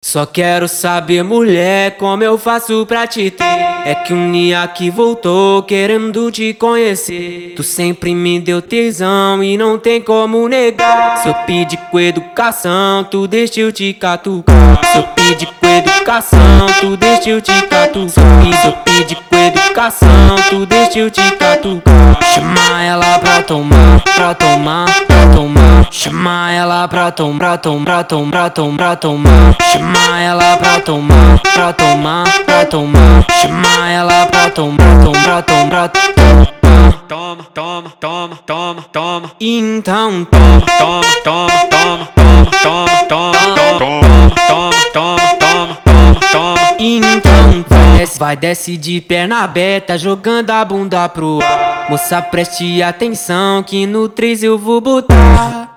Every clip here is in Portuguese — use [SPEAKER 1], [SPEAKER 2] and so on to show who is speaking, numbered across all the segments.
[SPEAKER 1] Só quero saber, mulher, como eu faço pra te ter. É que um dia que voltou querendo te conhecer. Tu sempre me deu tesão e não tem como negar. Se eu pedir com educação, tu deixa eu te catucar. Se eu pedir com educação, tu deixa eu te catucar. Se eu pedir com educação, tu deixa eu te catucar. Chama ela pra tomar, pra tomar, pra tomar. Chama ela pra tomar, pra tomar, pra tomar, pra tomar. Chama ela pra tomar, pra tomar, pra tomar. Chama ela pra tomar, pra tomar, pra tomar. Toma, toma, toma, toma, toma. Então toma, toma, toma, toma, toma, toma, toma, toma, toma, toma, toma, toma. Então vai desce de perna aberta, jogando a bunda pro ar. Moça, preste atenção que no 3 eu vou botar.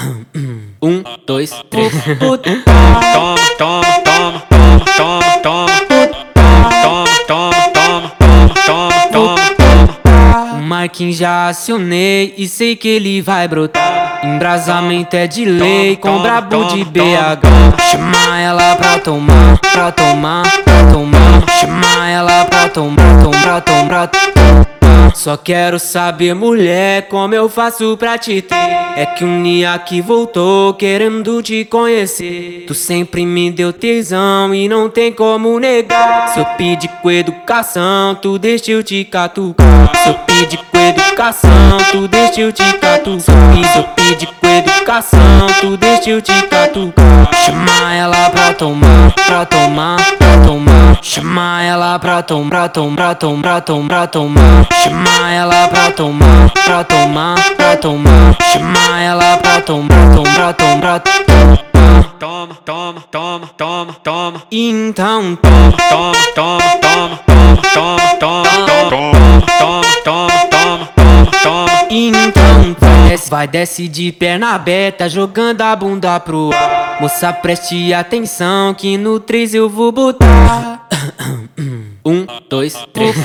[SPEAKER 1] 1, 2, 3. Toma, toma, toma, toma, toma, toma. Toma, toma, toma, toma, toma, toma. O Marquinhos já acionei e sei que ele vai brotar. Embrasamento é de lei com brabo de BH. Chama ela pra tomar, pra tomar, pra tomar. Chama ela pra tomar, pra tomar, pra tomar. Só quero saber, mulher, como eu faço pra te ter. É que um dia que voltou querendo te conhecer. Tu sempre me deu tesão e não tem como negar. Se eu pedir com educação, tu deixa eu te catucar. Se eu pedir com educação, tu deixa eu te catucar. Se eu pedir com educação, tu deixa eu te catucar. Chama ela pra tomar, pra tomar, pra tomar. Chama ela pra tomar, pra tomar, pra tomar, pra tomar. Chama ela pra tomar, pra tomar, pra tomar. Chama ela pra tomar, pra tomar, pra tomar. Toma, toma, toma, toma, toma. Então toma, toma, toma, toma, toma, toma, toma, toma, toma, toma, toma, toma. Então vai desce de perna aberta, jogando a bunda pro ar. Moça, preste atenção que no 3 eu vou botar. 1, 2, 3.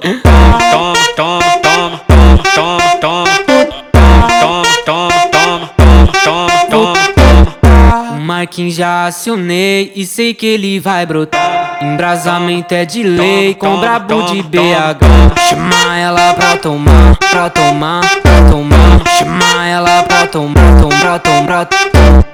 [SPEAKER 1] Toma, toma, toma, toma, toma, toma. Toma, toma, toma, toma, toma, toma. O Marquinhos já acionei e sei que ele vai brotar. Embrasamento é de lei com brabo de BH. Chama ela pra tomar, pra tomar, pra tomar. Chama ela pra tomar, pra tomar, pra tomar.